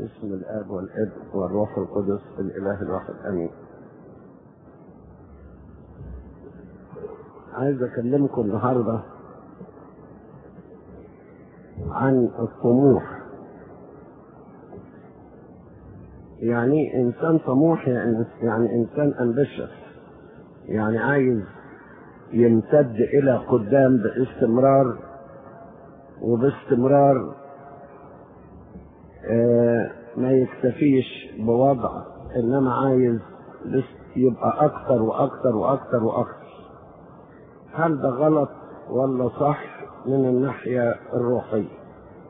باسم الآب والابن والروح القدس الإله الواحد آمين. عايز أكلمكم النهارده عن الطموح. يعني إنسان طموح يعني إنسان أمبيشس، يعني عايز يمتد إلى قدام باستمرار وباستمرار، ما يكتفيش بوضع، إنما عايز يبقى أكتر وأكتر وأكتر وأكتر. هل ده غلط ولا صح من الناحية الروحية؟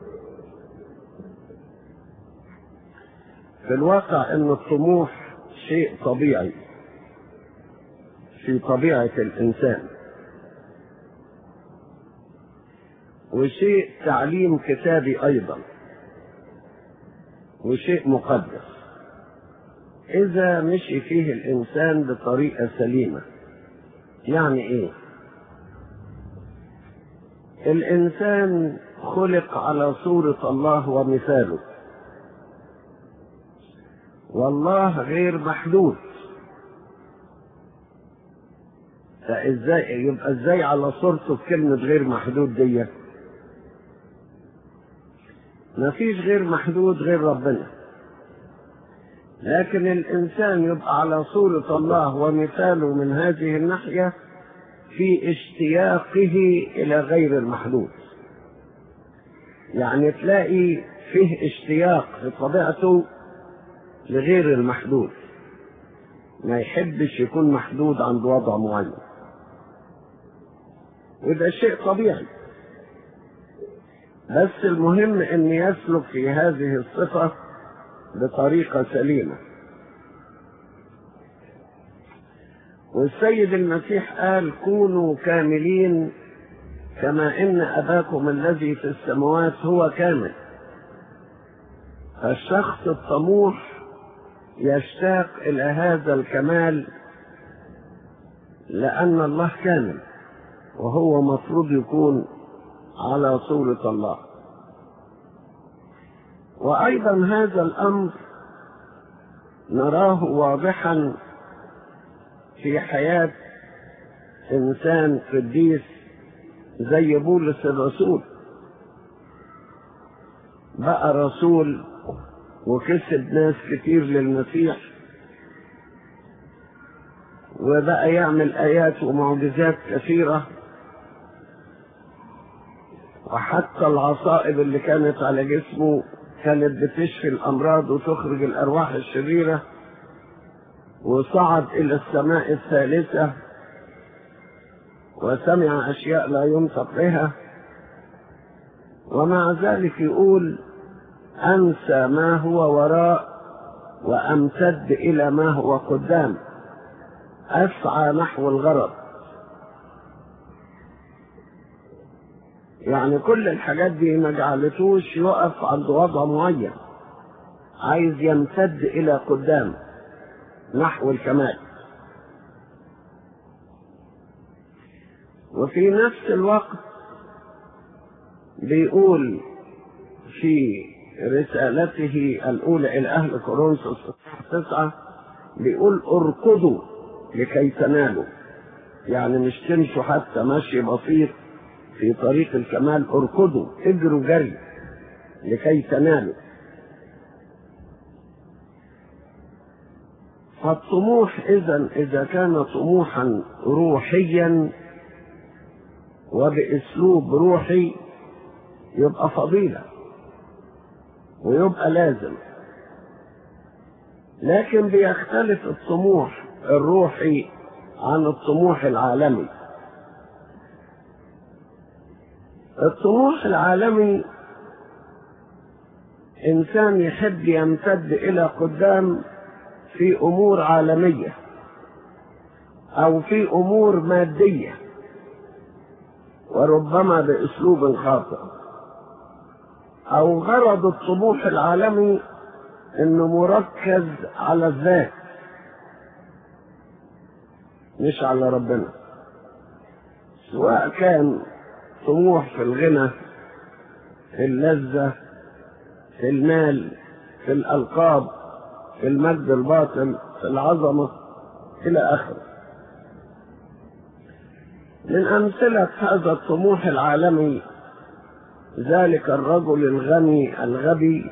في الواقع إن الطموح شيء طبيعي في طبيعة الإنسان، وشيء تعليم كتابي أيضا، وشيء مقدس إذا مشي فيه الإنسان بطريقة سليمة. يعني إيه؟ الإنسان خلق على صورة الله ومثاله، والله غير محدود، فإزاي يبقى إزاي على صورته بكلمة غير محدود دي؟ مفيش غير محدود غير ربنا، لكن الإنسان يبقى على صورة الله ومثاله من هذه الناحية في اشتياقه إلى غير المحدود. يعني تلاقي فيه اشتياق في طبيعته لغير المحدود، ما يحبش يكون محدود عند وضع معين، وده شيء طبيعي. بس المهم أن يسلك في هذه الصفة بطريقة سليمة. والسيد المسيح قال: كونوا كاملين كما إن أباكم الذي في السماوات هو كامل. فالشخص الطموح يشتاق إلى هذا الكمال، لأن الله كامل وهو مفروض يكون على صورة الله. وأيضا هذا الأمر نراه واضحا في حياة إنسان قديس زي بولس الرسول. بقى رسول وكسب ناس كتير للمسيح، وبقى يعمل آيات ومعجزات كثيرة، وحتى العصائب اللي كانت على جسمه كانت بتشفي الأمراض وتخرج الأرواح الشريرة، وصعد إلى السماء الثالثة وسمع أشياء لا ينطق بها، ومع ذلك يقول: أنسى ما هو وراء وأمتد إلى ما هو قدام، أسعى نحو الغرض. يعني كل الحاجات دي ما جعلتوش يقف عند وضع معين، عايز يمتد إلى قدام نحو الكمال. وفي نفس الوقت بيقول في رسالته الأولى إلى أهل كورنثوس 9 بيقول: اركضوا لكي تنالوا. يعني مش تمشوا حتى مشي بسيط في طريق الكمال، اركضوا، اجروا جري لكي تنالوا. فالطموح إذا كان طموحا روحيا وبأسلوب روحي يبقى فضيلة ويبقى لازم. لكن بيختلف الطموح الروحي عن الطموح العالمي. الطموح العالمي إنسان يحب يمتد إلى قدام في أمور عالمية أو في أمور مادية، وربما بأسلوب خاطئ. أو غرض الطموح العالمي إنه مركز على الذات مش على ربنا، سواء كان طموح في الغنى، في اللذة، في المال، في الألقاب، في المجد الباطل، في العظمة إلى آخره. من أمثلة هذا الطموح العالمي ذلك الرجل الغني الغبي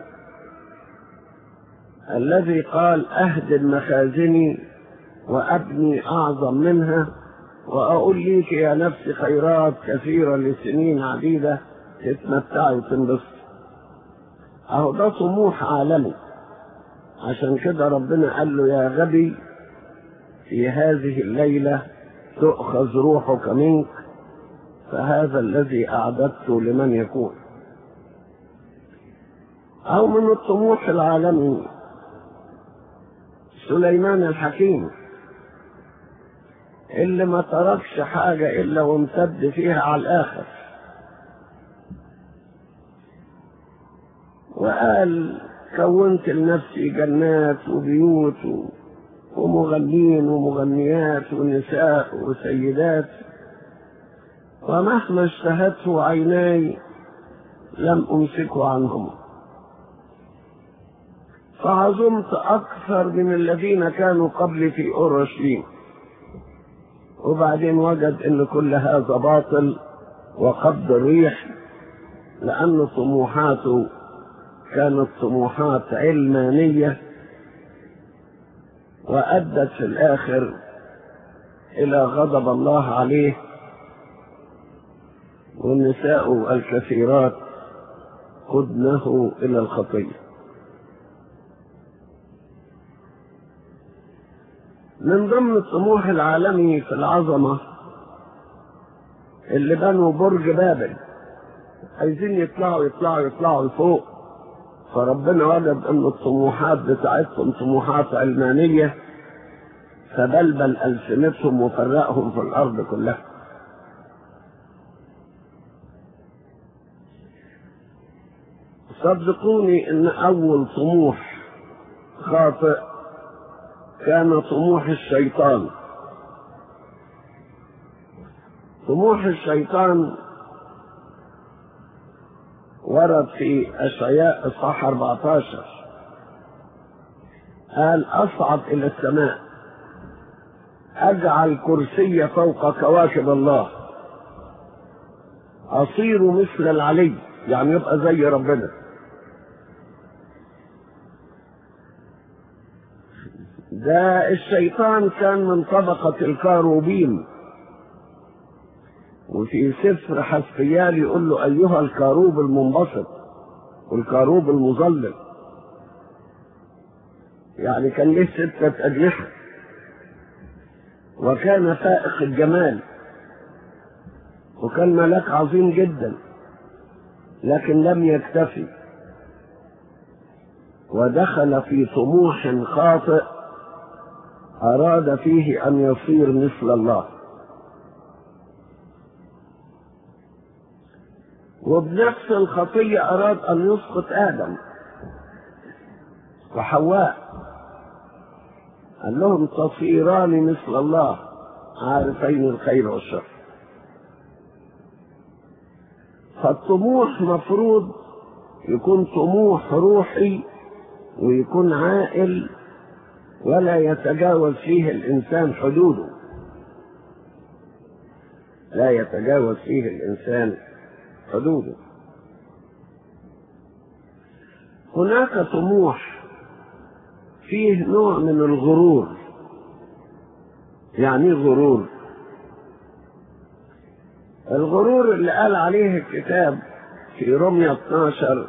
الذي قال: أهدم مخازني وأبني أعظم منها وأقول ليك يا نفسي خيرات كثيرة لسنين عديدة تتمتعي وتنبسطي. أهو ده طموح عالمي. عشان كده ربنا قال له: يا غبي، في هذه الليلة تؤخذ روحك منك، فهذا الذي أعددته لمن يكون. أو من الطموح العالمي سليمان الحكيم اللي ما تركش حاجة إلا وامتد فيها على الآخر، وقال: كونت لنفسي جنات وبيوت ومغنين ومغنيات ونساء وسيدات، ومهما اشتهته عيناي لم أمسكه عنهم، فعظمت أكثر من الذين كانوا قبلي في أورشليم. وبعدين وجد أن كل هذا باطل وقبض الريح، لأن طموحاته كانت طموحات علمانية، وأدت في الآخر إلى غضب الله عليه والنساء الكثيرات قدنه إلى الخطية. من ضمن الطموح العالمي في العظمة اللي بنوا برج بابل، عايزين يطلعوا لفوق، فربنا وجد ان الطموحات بتاعتهم طموحات علمانية، فبلبل ألسنتهم وفرقهم في الأرض كلها. صدقوني ان أول طموح خاطئ كان طموح الشيطان. طموح الشيطان ورد في أشعياء إصحاح 14، قال: أصعد إلى السماء، أجعل كرسي فوق كواكب الله، أصير مثل العلي، يعني يبقى زي ربنا. ده الشيطان كان من طبقة الكاروبيم، وفي سفر حسقيال يقول له: أيها الكاروب المنبسط والكاروب المظلل، يعني كان له 6 أجنحة، وكان فائق الجمال، وكان ملاك عظيم جدا، لكن لم يكتفي، ودخل في طموح خاطئ أراد فيه أن يصير مثل الله. وبنفس الخطية أراد أن يسقط آدم وحواء، قال لهم: تصيران مثل الله عارفين الخير والشر. فالطموح مفروض يكون طموح روحي، ويكون عاقل، ولا يتجاوز فيه الإنسان حدوده، لا يتجاوز فيه الإنسان حدوده. هناك طموح فيه نوع من الغرور. يعني غرور، الغرور اللي قال عليه الكتاب في رمية 12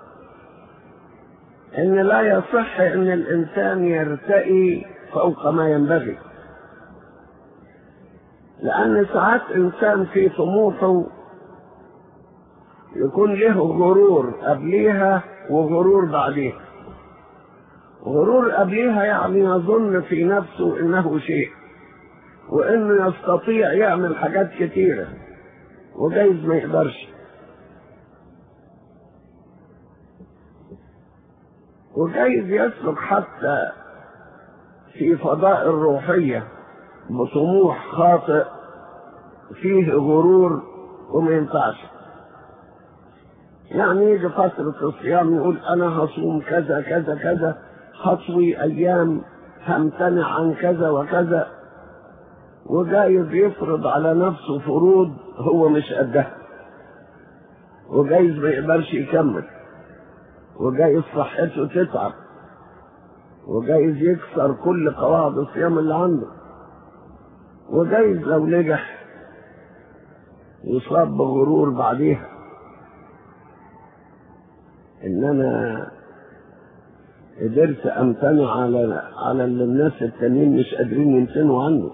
ان لا يصح ان الانسان يرتقي فوق ما ينبغي، لان ساعات انسان في طموحه يكون له غرور قبليها وغرور بعديها. غرور قبليها يعني يظن في نفسه انه شيء، وانه يستطيع يعمل حاجات كتيرة وجايز ما يقدرش، وجايز يسلك حتى في فضاء الروحية بطموح خاطئ فيه غرور وما ينفعش. يعني يجي فترة الصيام يقول أنا هصوم كذا كذا كذا، هطوي أيام، همتنع عن كذا وكذا، وجايز يفرض على نفسه فروض هو مش قدها، وجايز ما يقدرش يكمل، وجايز صحته تتعب، وجايز يكسر كل قواعد الصيام اللي عنده، وجايز لو نجح يصاب بغرور بعديها ان انا قدرت امتنع على اللي الناس التانيين مش قادرين يمتنوا عنه.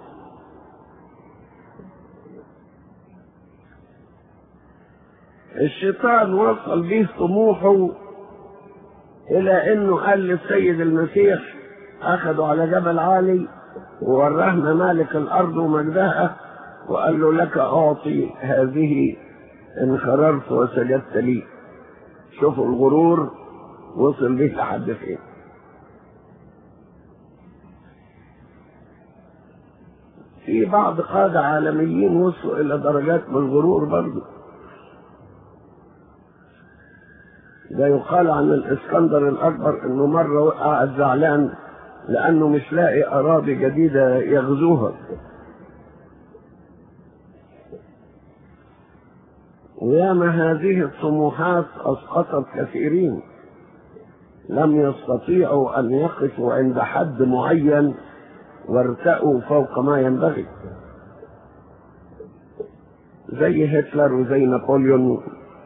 الشيطان وصل به طموحه الى انه قال للسيد المسيح، اخذوا على جبل عالي ووراه ممالك الارض ومجدها وقال له لك اعطي هذه ان خررت وسجدت لي. شوفوا الغرور وصل به لحد فين. في بعض قادة عالميين وصلوا الى درجات من الغرور برضه. ده يقال عن الاسكندر الاكبر انه مرة قعد زعلان لانه مش لاقي اراضي جديدة يغزوها، وياما هذه الطموحات اسقطت كثيرين لم يستطيعوا ان يقفوا عند حد معين وارتأوا فوق ما ينبغي، زي هتلر وزي نابليون.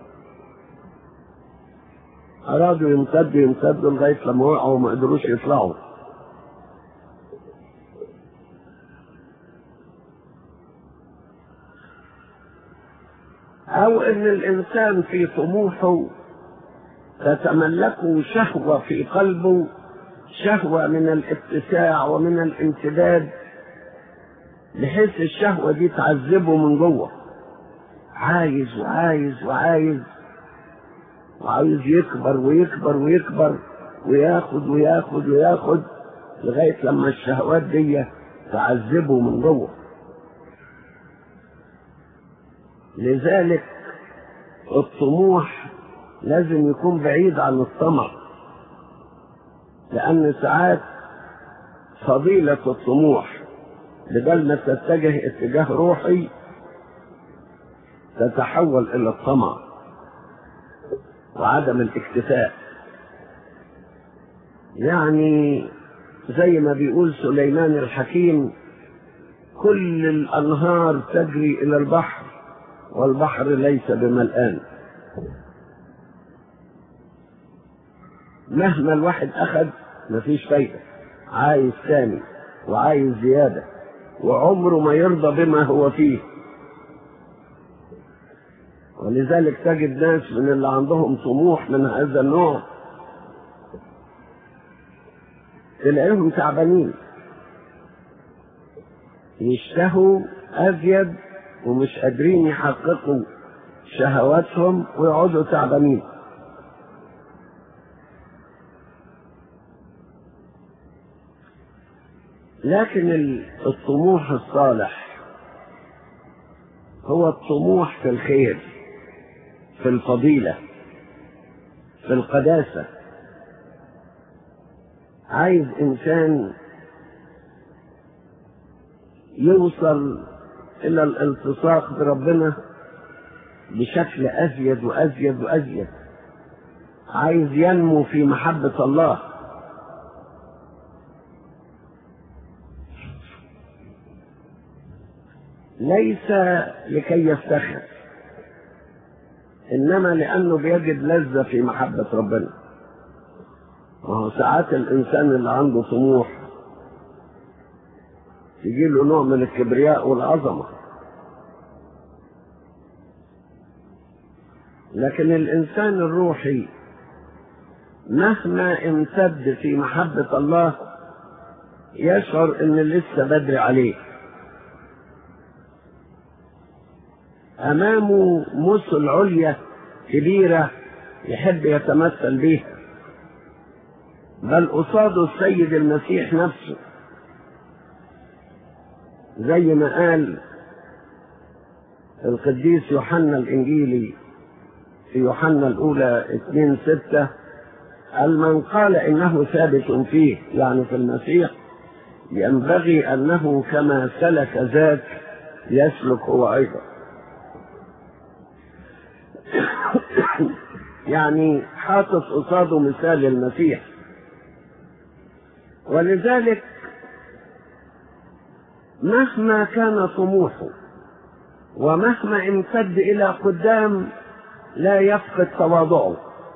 أرادوا يمتدوا لغاية لما وقعوا وما قدروش يطلعوا. أو إن الإنسان في طموحه تتملكه شهوة في قلبه، شهوة من الاتساع ومن الامتداد، بحيث الشهوة دي تعذبه من جوه، عايز وعايز وعايز وعايز يكبر ويكبر ويكبر وياخد وياخد وياخد لغاية لما الشهوات دي تعذبه من جوه. لذلك الطموح لازم يكون بعيد عن الطمع، لأن ساعات فضيلة الطموح بدل ما تتجه اتجاه روحي تتحول إلى الطمع وعدم الاكتفاء. يعني زي ما بيقول سليمان الحكيم، كل الأنهار تجري إلى البحر والبحر ليس بملآن. مهما الواحد أخذ مفيش فايدة، عايز ثاني وعايز زيادة، وعمره ما يرضى بما هو فيه. ولذلك تجد ناس من اللي عندهم طموح من هذا النوع تلاقيهم تعبانين، يشتهوا أزيد ومش قادرين يحققوا شهواتهم ويقعدوا تعبانين. لكن الطموح الصالح هو الطموح في الخير، في الفضيلة، في القداسة. عايز إنسان يوصل إلى الالتصاق بربنا بشكل أزيد وأزيد وأزيد، عايز ينمو في محبة الله. ليس لكي يفتخر، إنما لأنه بيجد لذة في محبة ربنا. وهو ساعات الإنسان اللي عنده طموح يجيله نوع من الكبرياء والعظمة، لكن الإنسان الروحي مهما امتد في محبة الله يشعر إن لسه بدري عليه، أمامه مثل عليا كبيرة يحب يتمثل بها، بل قصاده السيد المسيح نفسه، زي ما قال القديس يوحنا الإنجيلي في يوحنا الأولى 2:6 قال: من قال إنه ثابت فيه، يعني في المسيح، ينبغي أنه كما سلك ذاك يسلك هو أيضا. يعني حاطط قصاده مثال المسيح. ولذلك مهما كان طموحه ومهما امتد إلى قدام لا يفقد تواضعه،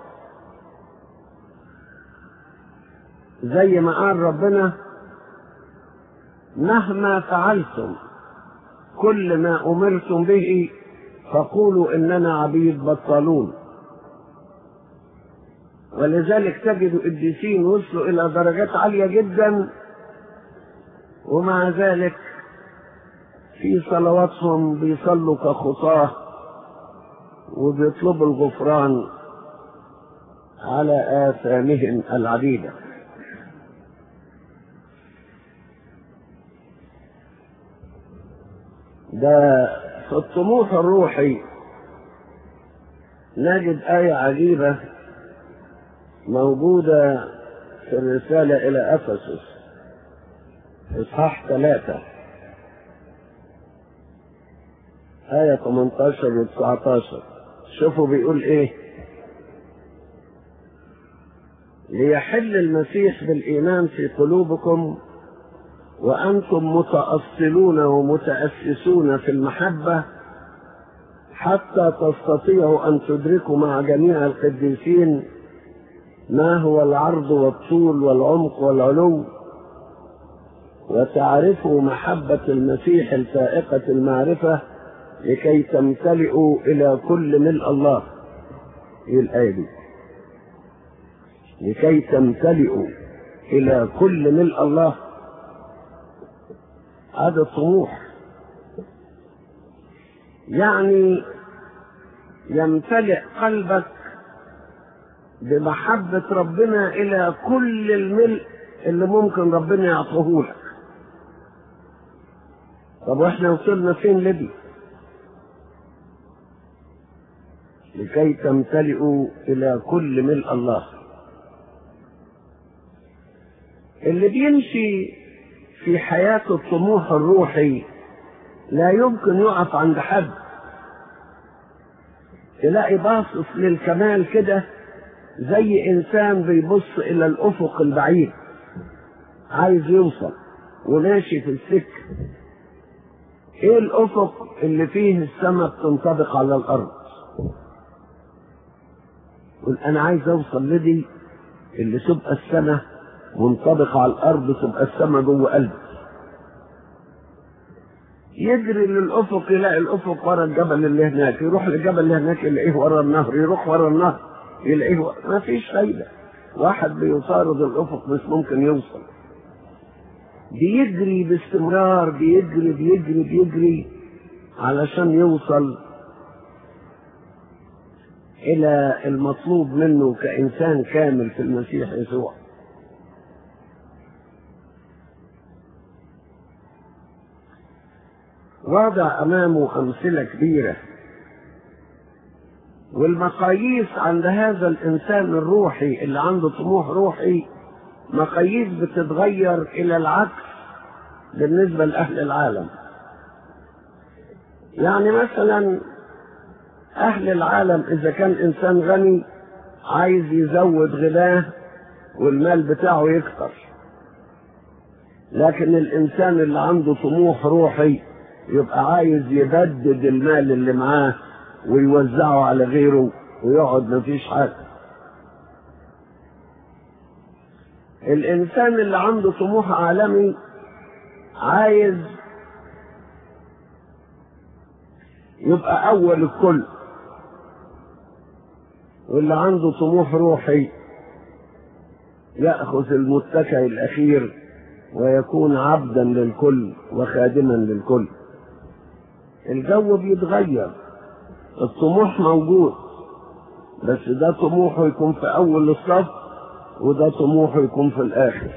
زي ما قال ربنا: مهما فعلتم كل ما أمرتم به فقولوا إننا عبيد بطالون. ولذلك تجد القديسين وصلوا إلى درجات عالية جدا، ومع ذلك في صلواتهم بيصلوا كخطاه وبيطلبوا الغفران على آثامهم العديدة. ده في الطموح الروحي نجد آية عجيبة موجودة في الرسالة إلى أفسس إصحاح 3 آية 18 و 19. شوفوا بيقول إيه: ليحل المسيح بالإيمان في قلوبكم وأنتم متأصلون ومتأسسون في المحبة، حتى تستطيعوا أن تدركوا مع جميع القديسين ما هو العرض والطول والعمق والعلو، وتعرفوا محبة المسيح الفائقة المعرفة، لكي تمتلئوا إلى كل ملء الله. إيه الآية دي؟ لكي تمتلئوا إلى كل ملء الله. هذا الطموح، يعني يمتلئ قلبك بمحبة ربنا إلى كل الملء اللي ممكن ربنا يعطيه لك. طب واحنا وصلنا فين لدي؟ لكي تمتلئوا إلى كل ملء الله. اللي بيمشي في حياة الطموح الروحي لا يمكن يقف عند حد. تلاقي باصص للكمال كده زي إنسان بيبص إلى الأفق البعيد، عايز يوصل وماشي في السكة. إيه الأفق اللي فيه السماء بتنطبق على الأرض؟ يقول أنا عايز أوصل لدي اللي تبقى السماء منطبقة على الأرض، تبقى السماء جوه قلبي. يجري للأفق يلاقي الأفق ورا الجبل اللي هناك، يروح للجبل اللي هناك يلاقيه ورا النهر، يروح ورا النهر يلاقيه ما فيش فايدة. واحد بيطارد الأفق مش ممكن يوصل. بيجري باستمرار، بيجري بيجري بيجري علشان يوصل إلى المطلوب منه كإنسان كامل في المسيح يسوع. وضع أمامه أمثلة كبيرة، والمقاييس عند هذا الإنسان الروحي اللي عنده طموح روحي مقاييس بتتغير إلى العكس بالنسبة لأهل العالم. يعني مثلا أهل العالم إذا كان إنسان غني عايز يزود غناه والمال بتاعه يكتر، لكن الإنسان اللي عنده طموح روحي يبقى عايز يبدد المال اللي معاه ويوزعه على غيره ويقعد مفيش حاجة. الإنسان اللي عنده طموح عالمي عايز يبقى أول الكل، واللي عنده طموح روحي يأخذ المتكئ الأخير ويكون عبدا للكل وخادما للكل. الجو بيتغير، الطموح موجود، بس ده طموحه يكون في أول الصف وده طموحه يكون في الآخر.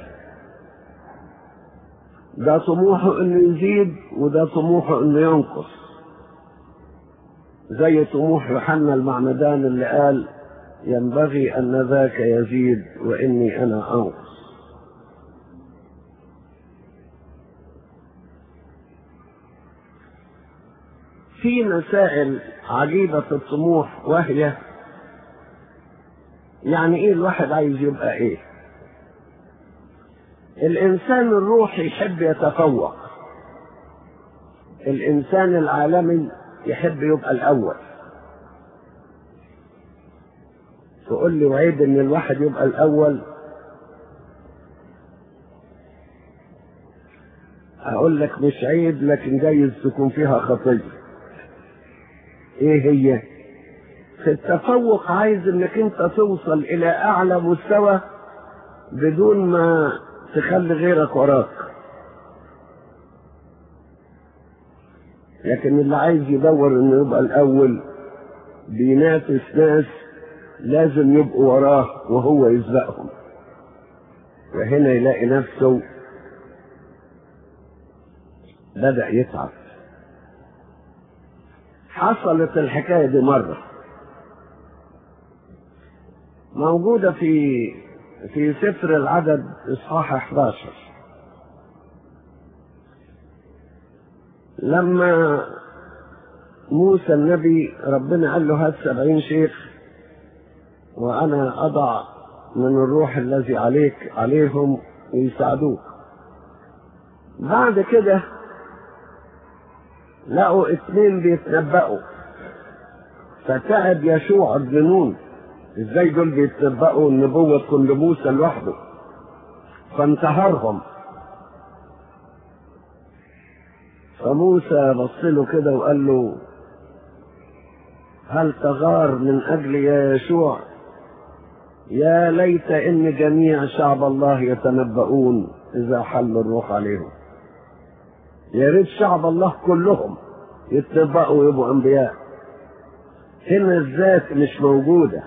ده طموحه إنه يزيد وده طموحه إنه ينقص. زي طموح يوحنا المعمدان اللي قال ينبغي أن ذاك يزيد وإني أنا أنقص. في مسائل عجيبة الطموح، وهي يعني ايه الواحد عايز يبقى ايه؟ الانسان الروحي يحب يتفوق، الانسان العالمي يحب يبقى الاول. تقول لي وعيب ان الواحد يبقى الاول؟ اقول لك مش عيب، لكن جايز تكون فيها خطية. ايه هي؟ في التفوق عايز انك انت توصل الى اعلى مستوى بدون ما تخلي غيرك وراك. لكن اللي عايز يدور انه يبقى الاول بينافس ناس لازم يبقوا وراه وهو يسبقهم، وهنا يلاقي نفسه بدأ يتعب. حصلت الحكاية دي مرة، موجودة في سفر العدد إصحاح 11. لما موسى النبي ربنا قال له هات 70 شيخ وأنا أضع من الروح الذي عليهم ويساعدوك. بعد كده لقوا 2 بيتنبأوا، فتعب يشوع الجنون، ازاي دول بيتنبأوا النبوة تكون لموسى لوحده؟ فانتهرهم. فموسى بص له كده وقال له هل تغار من أجل يا يشوع؟ يا ليت إن جميع شعب الله يتنبؤون إذا حل الروح عليهم. يا ريت شعب الله كلهم يتنبؤوا ويبقوا أنبياء. هنا الذات مش موجودة.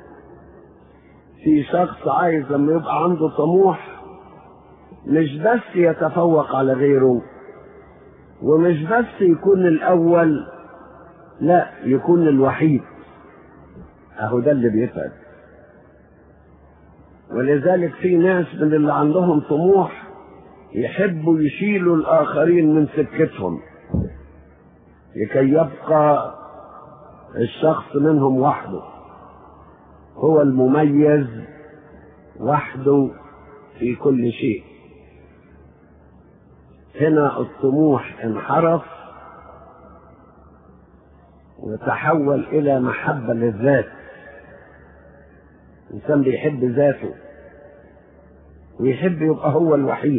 في شخص عايز لما يبقى عنده طموح مش بس يتفوق على غيره، ومش بس يكون الأول، لا، يكون الوحيد. أهو ده اللي بيتعب. ولذلك في ناس من اللي عندهم طموح يحبوا يشيلوا الآخرين من سكتهم لكي يبقى الشخص منهم وحده، هو المميز وحده في كل شيء. هنا الطموح انحرف وتحول إلى محبة للذات. الإنسان بيحب ذاته ويحب يبقى هو الوحيد.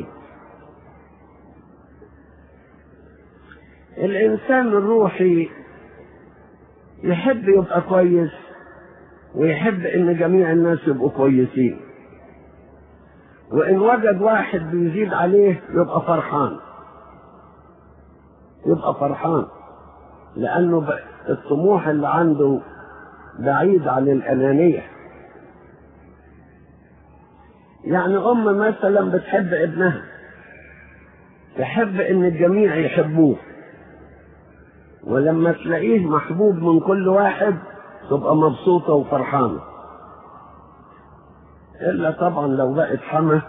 الإنسان الروحي يحب يبقى كويس ويحب إن جميع الناس يبقوا كويسين، وإن وجد واحد بيزيد عليه يبقى فرحان، يبقى فرحان، لأنه الطموح اللي عنده بعيد عن الأنانية. يعني مثلا بتحب ابنها، تحب إن الجميع يحبوه، ولما تلاقيه محبوب من كل واحد تبقى مبسوطة وفرحانة. إلا طبعا لو بقت حمى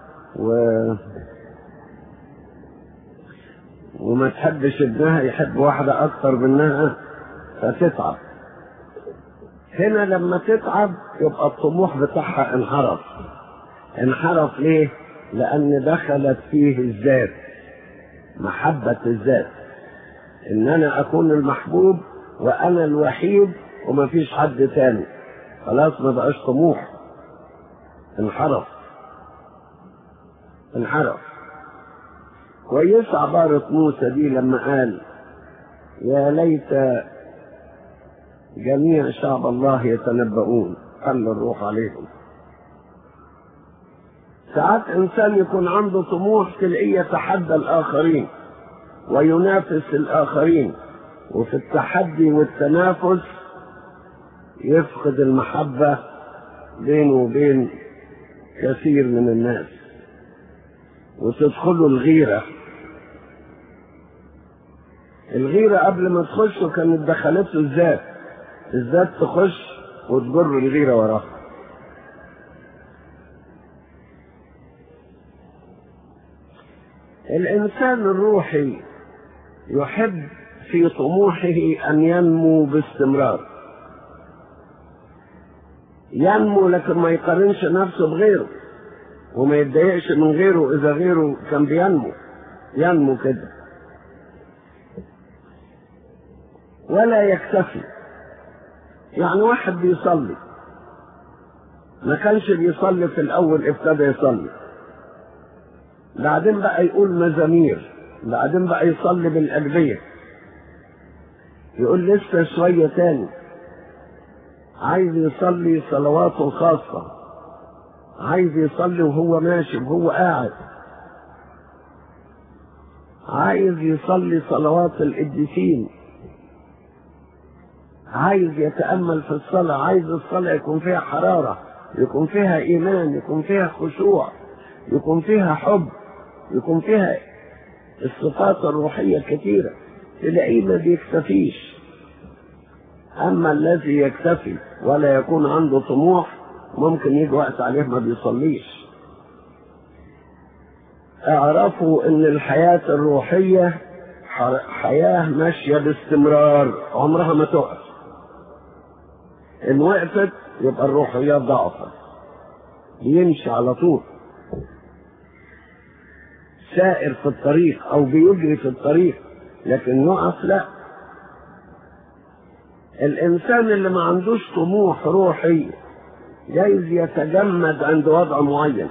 وما تحبش ابنها، يحب واحدة أكتر منها فتتعب. هنا لما تتعب يبقى الطموح بتاعها انحرف. انحرف ليه؟ لأن دخلت فيه الذات، محبة الذات، إن أنا أكون المحبوب وأنا الوحيد وما فيش حد تاني. خلاص ما بقاش طموح، انحرف. كويس عبارة موسى دي لما قال يا ليت جميع شعب الله يتنبؤون حل الروح عليهم. ساعات إنسان يكون عنده طموح تلاقيه يتحدى الآخرين وينافس الآخرين، وفي التحدي والتنافس يفقد المحبة بينه وبين كثير من الناس وتدخله الغيرة. الغيرة قبل ما تخش كانت دخلته الذات تخش وتجر الغيرة وراها. الإنسان الروحي يحب في طموحه أن ينمو باستمرار، ينمو لكن ما يقارنش نفسه بغيره، وما يتضايقش من غيره إذا غيره كان ينمو كده، ولا يكتفي. يعني واحد بيصلي، ما كانش بيصلي في الأول، ابتدى يصلي، بعدين بقى يقول مزامير، بعدين بقى يصلي بالأجبية، يقول لسه شوية تاني، عايز يصلي صلواته الخاصة، عايز يصلي وهو ماشي وهو قاعد، عايز يصلي صلوات القديسين، عايز يتأمل في الصلاة، عايز الصلاة يكون فيها حرارة، يكون فيها إيمان، يكون فيها خشوع، يكون فيها حب، يكون فيها الصفات الروحية كثيرة، تلاقيه ما بيكتفيش. أما الذي يكتفي ولا يكون عنده طموح ممكن يجي وقت عليه ما بيصليش. اعرفوا ان الحياة الروحية حياة ماشية باستمرار، عمرها ما تقف. ان وقفت يبقى الروحيات ضعفت، يمشي على طول سائر في الطريق او بيجري في الطريق، لكن يقف لا. الانسان اللي ما عندوش طموح روحي جايز يتجمد عند وضع معين،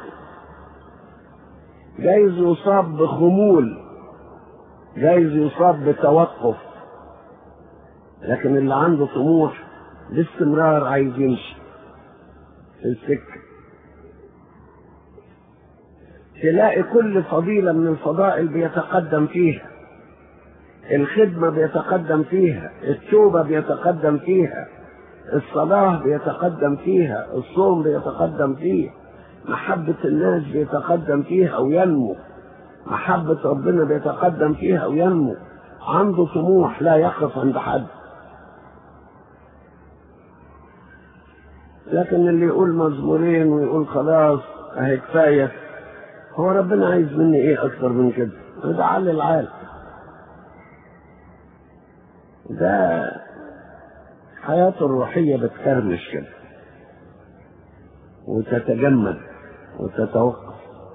جايز يصاب بخمول، جايز يصاب بتوقف، لكن اللي عنده طموح باستمرار عايز يمشي في السكة. تلاقي كل فضيلة من الفضائل بيتقدم فيها، الخدمة بيتقدم فيها، التوبة بيتقدم فيها، الصلاة بيتقدم فيها، الصوم بيتقدم فيه، محبة الناس بيتقدم فيها وينمو، محبة ربنا بيتقدم فيها وينمو، عنده طموح لا يقف عند حد. لكن اللي يقول مزمورين ويقول خلاص اهي كفاية، هو ربنا عايز مني ايه اكتر من كده؟ ده على العالم، ده حياته الروحية بتكرمش كده وتتجمد وتتوقف.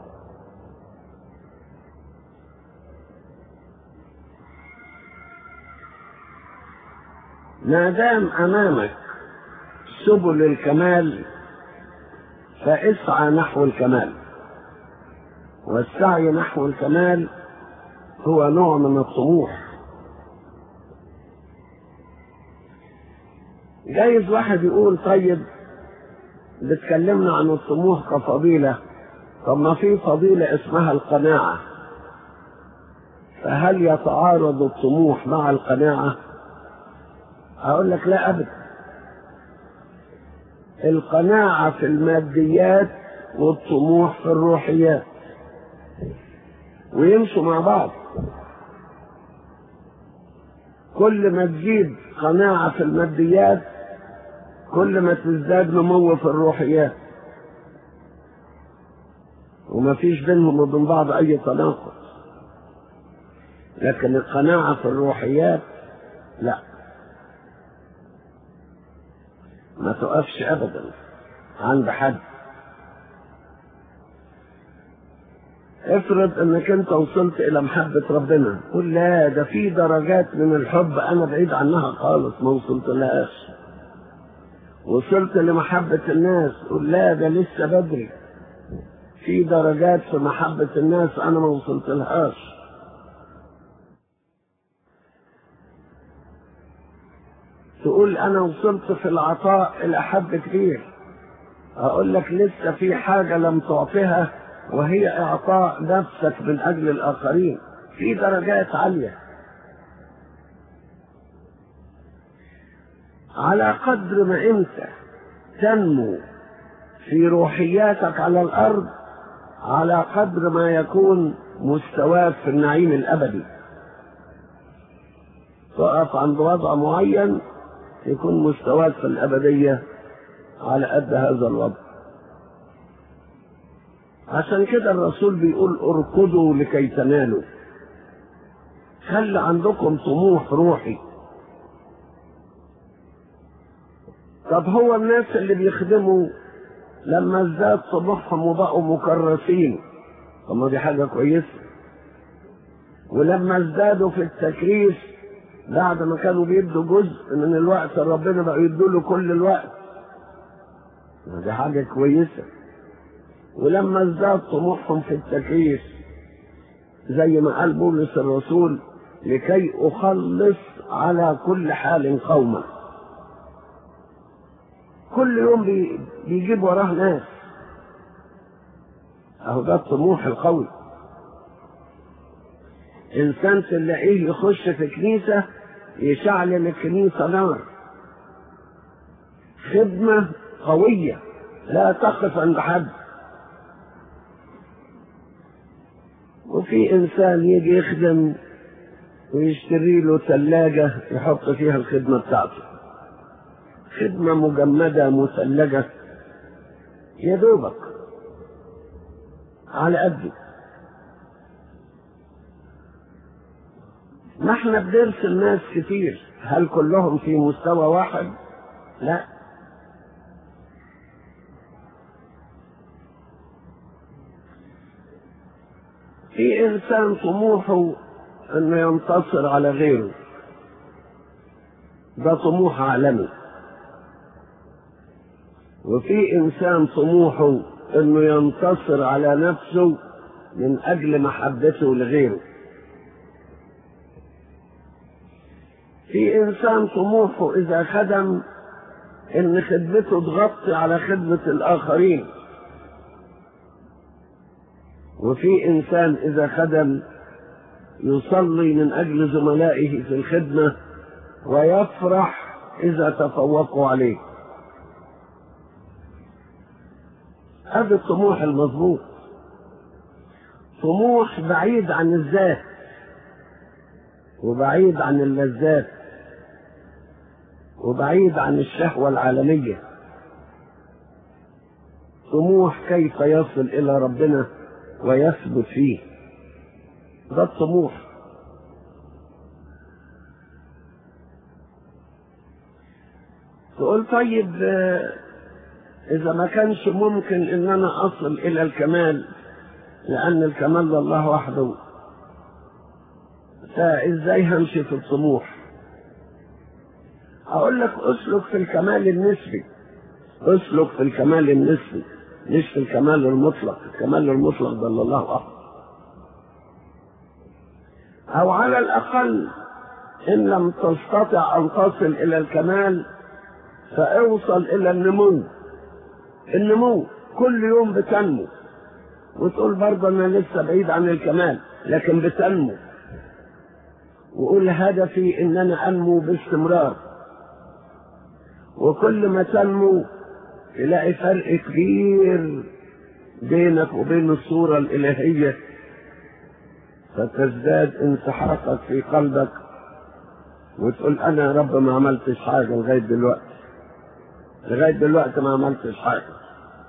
ما دام امامك سبل الكمال فاسعى نحو الكمال، والسعي نحو الكمال هو نوع من الطموح. جايز واحد يقول طيب بتكلمنا عن الطموح كفضيلة، طب ما في فضيلة اسمها القناعة، فهل يتعارض الطموح مع القناعة؟ أقول لك لا أبدا، القناعة في الماديات والطموح في الروحيات، ويمشوا مع بعض. كل ما تزيد قناعة في الماديات كل ما تزداد نمو في الروحيات، وما فيش بينهم وبين بعض أي تناقض. لكن القناعة في الروحيات لا، ما تقفش أبدا عند حد. افرض انك انت وصلت الى محبة ربنا، قل لا ده في درجات من الحب انا بعيد عنها خالص ما وصلت لهاش. وصلت لمحبة الناس، قل لا ده لسه بدري، في درجات في محبة الناس انا ما وصلت لهاش. تقول انا وصلت في العطاء الى حد كبير، اقول لك لسه في حاجة لم تعطيها وهي اعطاء نفسك من اجل الاخرين، في درجات عالية. على قدر ما انت تنمو في روحياتك على الارض على قدر ما يكون مستواك في النعيم الابدي. تقف عند وضع معين يكون مستواك في الأبدية على قد هذا الوضع. عشان كده الرسول بيقول اركضوا لكي تنالوا. خلي عندكم طموح روحي. طب هو الناس اللي بيخدموا لما ازداد طموحهم وبقوا مكرسين، طب ما دي حاجة كويسة. ولما ازدادوا في التكريس بعد ما كانوا بيدوا جزء من الوقت ربنا بقى يدوا له كل الوقت، دي حاجة كويسة. ولما ازداد طموحهم في التكريس زي ما قال بولس الرسول لكي أخلص على كل حال قوما، كل يوم بيجيب وراه ناس، اهو ده الطموح القوي. انسان تلاقيه يخش في كنيسة يشعل الكنيسة نار، خدمة قوية لا تقف عند حد. وفي انسان يجي يخدم ويشتري له ثلاجة يحط فيها الخدمة بتاعته، خدمة مجمدة مثلجة يا دوبك على قده. ما احنا بنرسل ناس كتير، هل كلهم في مستوى واحد؟ لا. في انسان طموحه انه ينتصر على غيره، ده طموح عالمي. وفي انسان طموحه انه ينتصر على نفسه من اجل محبته لغيره. في انسان طموحه اذا خدم ان خدمته تغطي على خدمة الاخرين. وفي انسان اذا خدم يصلي من اجل زملائه في الخدمة ويفرح اذا تفوقوا عليه. هذا الطموح المضبوط، طموح بعيد عن الذات وبعيد عن اللذات وبعيد عن الشهوة العالمية. طموح كيف يصل إلى ربنا ويثبت فيه، ده الطموح. تقول طيب إذا ما كانش ممكن إن أنا أصل إلى الكمال لأن الكمال لله وحده، فإزاي همشي في الطموح؟ أقول لك أسلك في الكمال النسبي، أسلك في الكمال النسبي مش في الكمال المطلق. الكمال المطلق ده لله وحده. أو على الأقل إن لم تستطع أن تصل إلى الكمال فأوصل إلى النمو. النمو كل يوم بتنمو، وتقول برضه أنا لسه بعيد عن الكمال، لكن بتنمو. وقول هدفي إن أنا أنمو باستمرار. وكل ما تنمو تلاقي فرق كبير بينك وبين الصورة الإلهية، فتزداد انسحاقك في قلبك وتقول أنا يا رب ما عملتش حاجة لغاية دلوقتي ما عملتش حاجة.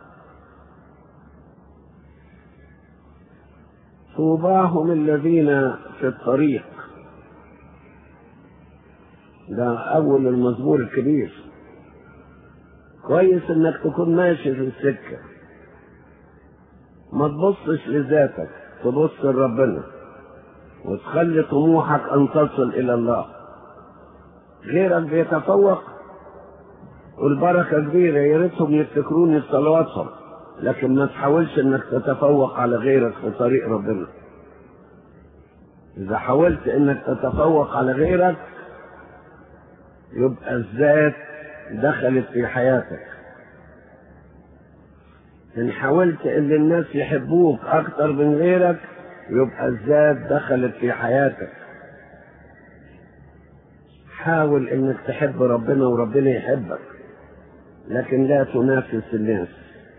طوباهم الذين في الطريق، ده أول المزمور الكبير. كويس إنك تكون ماشي في السكة، ما تبصش لذاتك، تبص لربنا وتخلي طموحك أن تصل إلى الله. غيرك بيتفوق والبركة كبيرة، يا ريتهم يفتكروني بصلواتهم، لكن ما تحاولش إنك تتفوق على غيرك في طريق ربنا. إذا حاولت إنك تتفوق على غيرك يبقى الذات دخلت في حياتك. إن حاولت إن الناس يحبوك أكتر من غيرك يبقى الذات دخلت في حياتك. حاول إنك تحب ربنا وربنا يحبك، لكن لا تنافس الناس،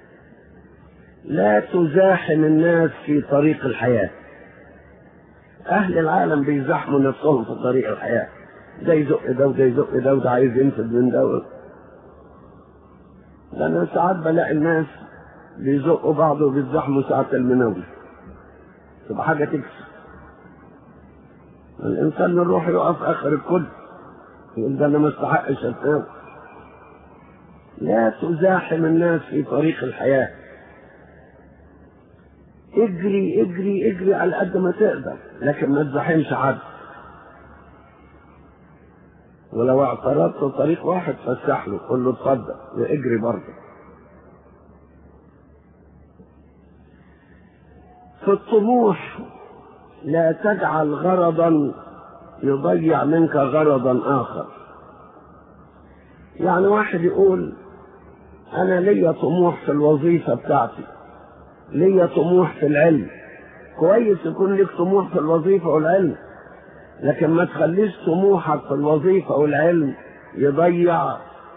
لا تزاحم الناس في طريق الحياة. أهل العالم بيزاحموا نفسهم في طريق الحياة، ده يزق ده وده يزق ده وده عايز ينفذ من ده. أنا ساعات بلاقي الناس بيزقوا بعض وبيتزحموا ساعة المناوي، تبقى حاجة تكسب. الإنسان يروح يقف آخر الكل يقول ده أنا ما استحقش أتناول. لا تزاحم الناس في طريق الحياة، اجري اجري اجري على قد ما تقدر، لكن ما تزاحمش حد. ولو اعترضت طريق واحد فسح له، قل له اتفضل واجري برضه. في الطموح لا تجعل غرضا يضيع منك غرضا آخر. يعني واحد يقول أنا ليا طموح في الوظيفة بتاعتي، ليا طموح في العلم. كويس يكون لك طموح في الوظيفة والعلم، لكن ما تخليش طموحك في الوظيفة والعلم يضيع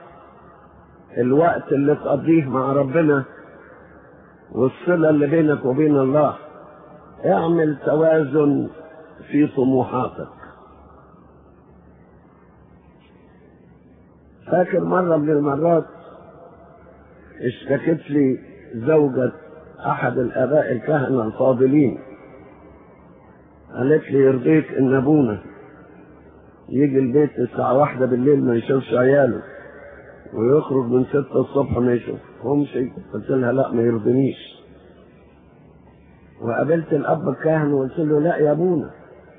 الوقت اللي تقضيه مع ربنا والصلة اللي بينك وبين الله. اعمل توازن في طموحاتك. فاكر مرة من المرات اشتكت لي زوجة أحد الآباء الكهنة الفاضلين، قالت لي يرضيك إن أبونا يجي البيت الساعة 1 بالليل ما يشوفش عياله، ويخرج من 6 الصبح ما يشوفهمش؟ قلت لها لا ما يرضنيش. وقابلت الأب الكاهن وقلت له لا يا أبونا،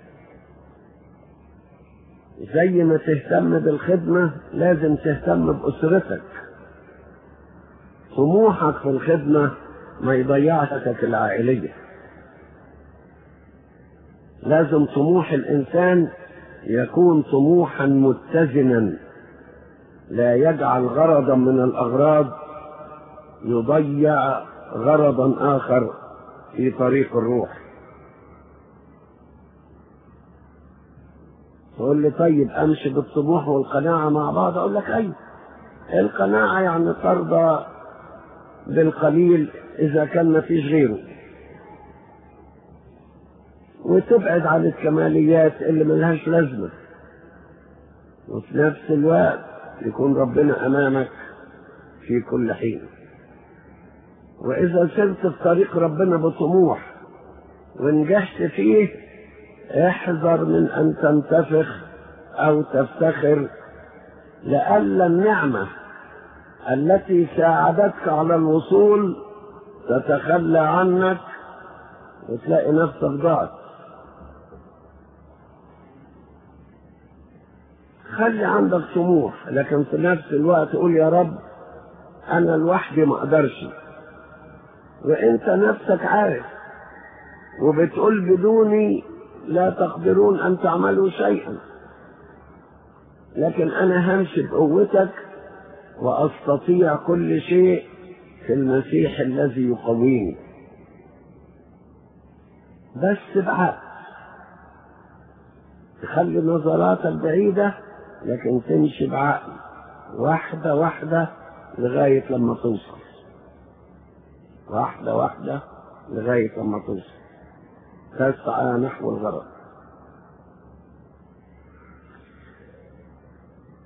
زي ما تهتم بالخدمة لازم تهتم بأسرتك. طموحك في الخدمة ما يضيعش حياتك العائلية. لازم طموح الإنسان يكون طموحا متزنا، لا يجعل غرضا من الأغراض يضيع غرضا آخر في طريق الروح. تقول لي طيب أمشي بالطموح والقناعة مع بعض؟ أقول لك أيوة. القناعة يعني ترضى بالقليل إذا كان ما فيش غيره، وتبعد عن الكماليات اللي ملهاش لازمة، وفي نفس الوقت يكون ربنا أمامك في كل حين. وإذا سرت في طريق ربنا بطموح ونجحت فيه، احذر من أن تنتفخ أو تفتخر، لئلا النعمة التي ساعدتك على الوصول تتخلى عنك وتلاقي نفسك ضعت. خلي عندك طموح، لكن في نفس الوقت قول يا رب أنا لوحدي ما أقدرش، وإنت نفسك عارف وبتقول بدوني لا تقدرون أن تعملوا شيئا، لكن أنا همشي بقوتك وأستطيع كل شيء في المسيح الذي يقويني. بس بعقل، تخلي نظراتك بعيدة لكن تمشي بعقل، واحدة واحدة لغاية لما توصل، واحدة واحدة لغاية لما توصل، تسعى نحو الغرض.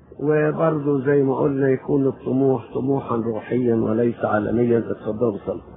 وبرضه زي ما قلنا يكون الطموح طموحا روحيا وليس عالميا. اتفضلوا صلوا.